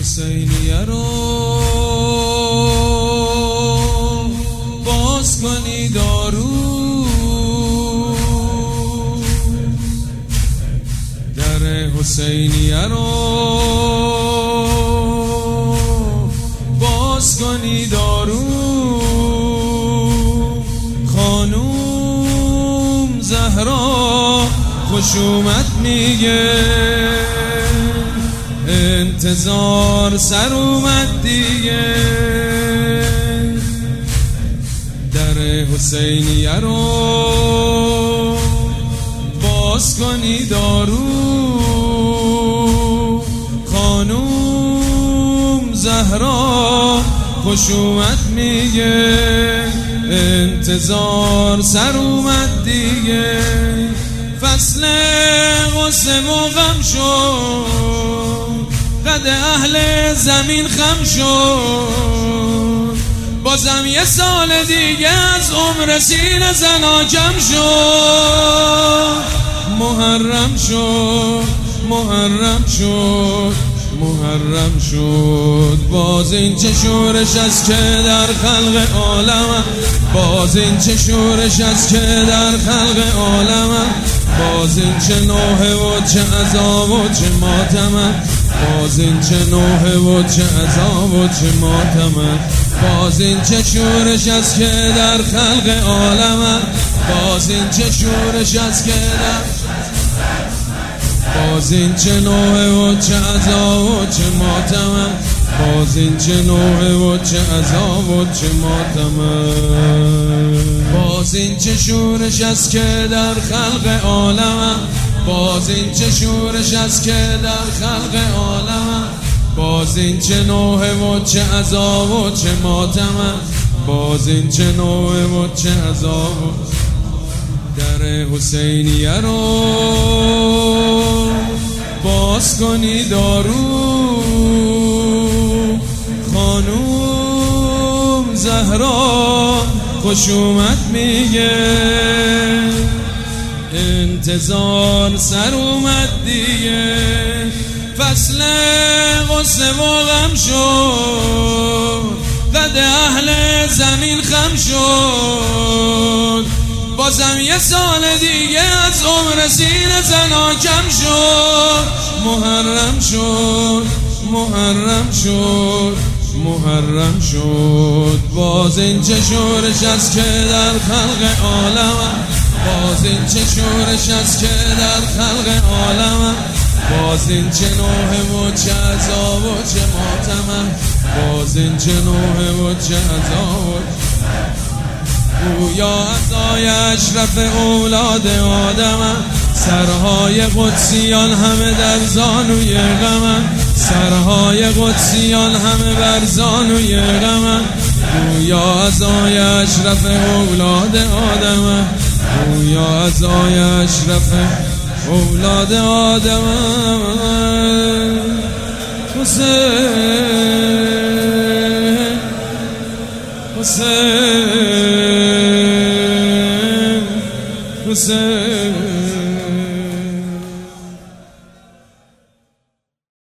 حسینیه رو باز کنی دارو، در حسینیه رو باز کنی دارو. خانوم زهرا خوش اومد میگه، انتظار سر اومد دیگه. در حسینیه رو باز کنی دارو. خانوم زهرا خوش اومد میگه، انتظار سر اومد دیگه. فصل غصه و غم شد، قد اهل زمین خم شد. بازم یه سال دیگه از عمر سینه زنا کم شد. محرم شد، محرم شد، محرم شد. باز این چه شورش است که در خلق عالم، باز این چه شورش است که در خلق عالم. باز این چه نوحه و چه عذاب و چه ماتم، باز این چه نوحه و چه عذاب و چه ماتم. باز این چه شورش است که در خلق عالم، باز این چه شورش است که در، باز این چه نوحه و چه عذاب و چه ماتم. باز این چه نوحه و چه عذاب و چه ماتم. باز این چه شورش است که در خلق عالم، باز این چه شورش است که در خلق عالم. باز این چه نوحه و چه عذاب و چه ماتم. باز این چه نوحه و چه عذاب و در حسینیه رو باز کنی دارو. خانوم زهرا خوش اومد میگه، انتظار سر اومد دیگه. فصل غصه و غم شد، قد اهل زمین خم شد. بازم یه سال دیگه از عمر سینه زنا کم شد. محرم شد، محرم شد، محرم شد. باز این چه شورش است که در خلق عالم، باز این چه شورش است که در خلق عالم. باز این چه نوحه و چه عذاب و چه ماتم. باز این چه نوحه و چه عذاب و گویا عزای اشرف اولاد آدم. سرهای قدسیان همه در زانوی غم، سرهای قدسیان همه بر زانوی غم. گویا عزای اشرف اولاد آدم، گویا عزای اشرف اولاد آدم. حسین، حسین، حسین.